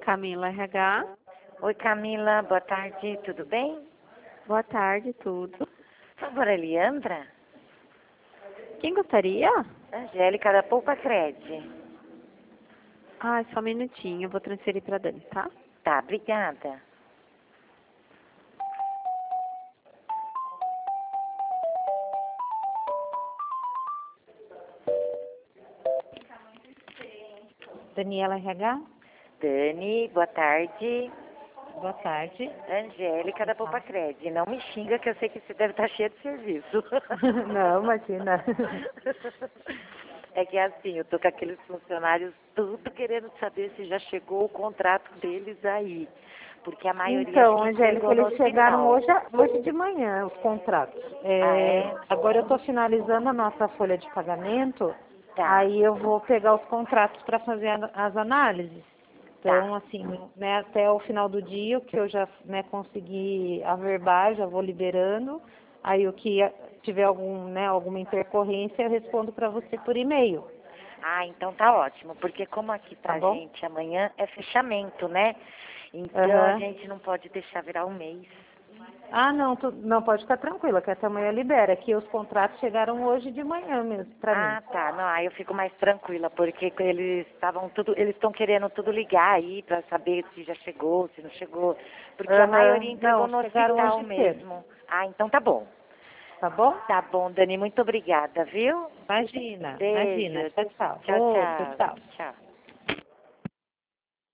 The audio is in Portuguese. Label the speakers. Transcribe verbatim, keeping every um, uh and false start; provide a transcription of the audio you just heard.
Speaker 1: Camila R H.
Speaker 2: Oi, Camila, boa tarde, tudo bem?
Speaker 1: Boa tarde, tudo.
Speaker 2: Por favor, a Leandra?
Speaker 1: Quem gostaria?
Speaker 2: Angélica da Poupa Cred.
Speaker 1: Ah, só um minutinho, eu vou transferir para Dani, tá?
Speaker 2: Tá, obrigada.
Speaker 3: Daniela R H,
Speaker 2: Dani, boa tarde.
Speaker 3: boa tarde.
Speaker 2: Angélica da Poupa Cred. Não me xinga que eu sei que você deve estar cheia de serviço.
Speaker 3: Não, imagina.
Speaker 2: É que assim, eu tô com aqueles funcionários tudo querendo saber se já chegou o contrato deles aí. Porque a maioria
Speaker 3: Então,
Speaker 2: acho que
Speaker 3: Angélica,
Speaker 2: chegou no
Speaker 3: eles chegaram
Speaker 2: hospital.
Speaker 3: hoje, hoje de manhã, os contratos. É,
Speaker 2: Ah, é?
Speaker 3: Agora eu estou finalizando a nossa folha de pagamento,
Speaker 2: Tá.
Speaker 3: aí eu vou pegar os contratos para fazer a- as análises. Então,
Speaker 2: Tá.
Speaker 3: assim, né, até o final do dia, o que eu já né, consegui averbar, já vou liberando. Aí o que tiver algum, né, alguma intercorrência, eu respondo para você por e-mail,
Speaker 2: Ah, então tá ótimo, porque como aqui
Speaker 3: tá
Speaker 2: pra
Speaker 3: bom?
Speaker 2: gente amanhã é fechamento, né? Então a
Speaker 3: Aham.
Speaker 2: gente não pode deixar virar um mês.
Speaker 3: Ah, não, tu, não, pode ficar tranquila, que até amanhã libera, que os contratos chegaram hoje de manhã mesmo, pra mim.
Speaker 2: Ah, tá. Não, aí eu fico mais tranquila, porque eles estavam tudo, eles estão querendo tudo ligar aí pra saber se já chegou, se não chegou. Porque a maioria
Speaker 3: Aham,
Speaker 2: entregou
Speaker 3: não,
Speaker 2: no
Speaker 3: chegaram
Speaker 2: hospital
Speaker 3: hoje cedo,
Speaker 2: mesmo. Ah, então tá bom.
Speaker 3: tá bom?
Speaker 2: Tá bom, Dani, muito obrigada, viu?
Speaker 3: Imagina, imagina,
Speaker 2: Beijo.
Speaker 3: tchau, tchau.
Speaker 2: Tchau,
Speaker 3: Ô, tchau,
Speaker 2: tchau.
Speaker 3: tchau.
Speaker 2: Tchau.